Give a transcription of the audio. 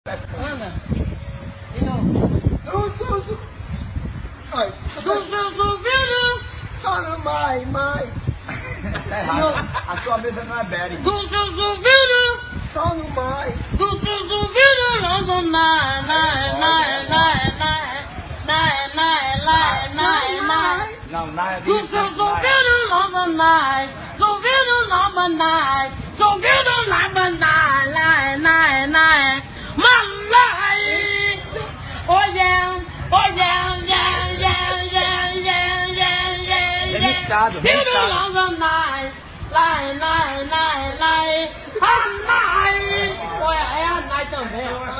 Anda. De novo. Só no mai. Tá errado. A sua mesa não é Berry. Dos seus ouvidos. Só no mai. Dos seus ouvidos. Não, Não, na é dos seus ouvidos. Não, ouvidos não banai. Ouvidos não banai. Malai. Oh yeah. Remixado. Olha, é a Nai também.